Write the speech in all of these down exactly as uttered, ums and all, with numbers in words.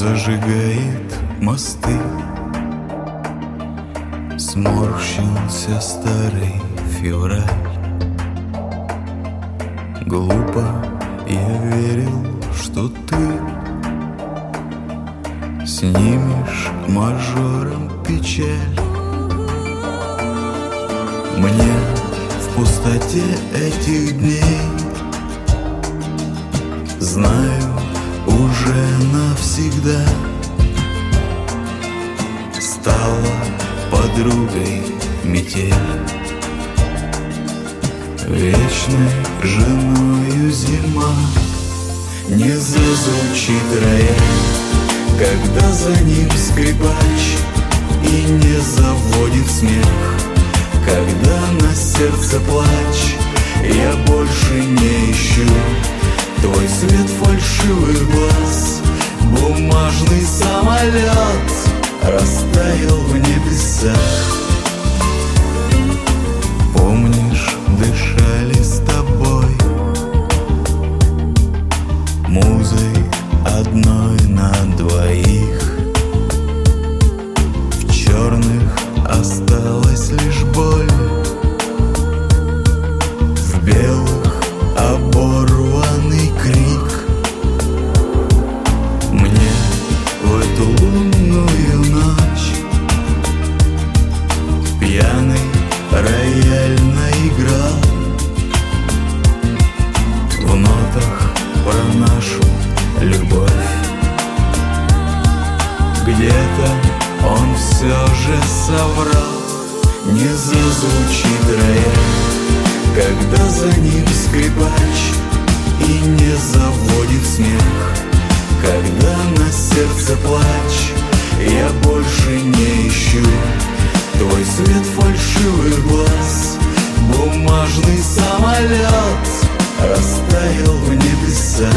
зажигает мосты. Сморщился старый февраль. Глупо я верил, что ты снимешь мажором печаль. Мне в пустоте этих дней, знаю, уже навсегда стала подругой метель, вечной женою зима. Не зазвучит рояль, когда за ним скрипач, и не заводит смех, когда на сердце плач. Я больше не ищу твой свет фальшивых глаз. Бумажный самолет растаял в небесах. Помнишь, дышали с тобой музой одной на двоих. В черных осталась лишь боль, в белых оборванный крик. Мне в эту лунную ночь пьяный рояль наиграл в нотах про нашу любовь. Где-то он все же соврал. Не зазвучит рояль, когда за ним скрипач, и не заводит смех, когда на сердце плач. Я больше не ищу твой свет фальшивых глаз. Бумажный самолет растаял в небесах.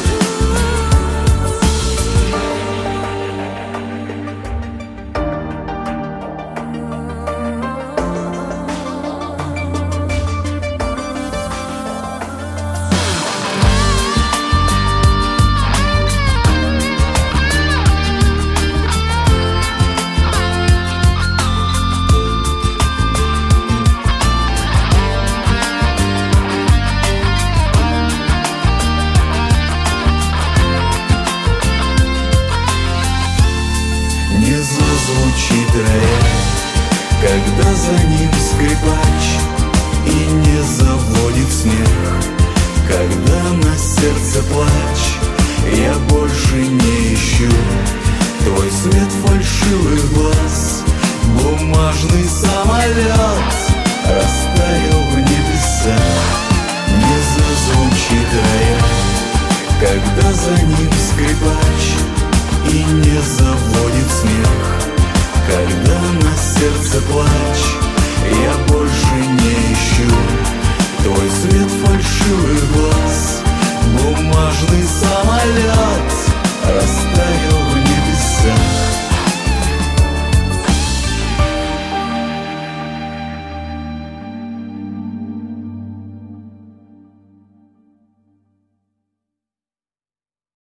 Звучит рояль, когда за ним скрипач, и не заводит смех, когда на сердце плач. Я больше не ищу твой свет фальшивых глаз. Бумажный самолет растаял в небесах. Не зазвучит рояль, когда за ним скрипач,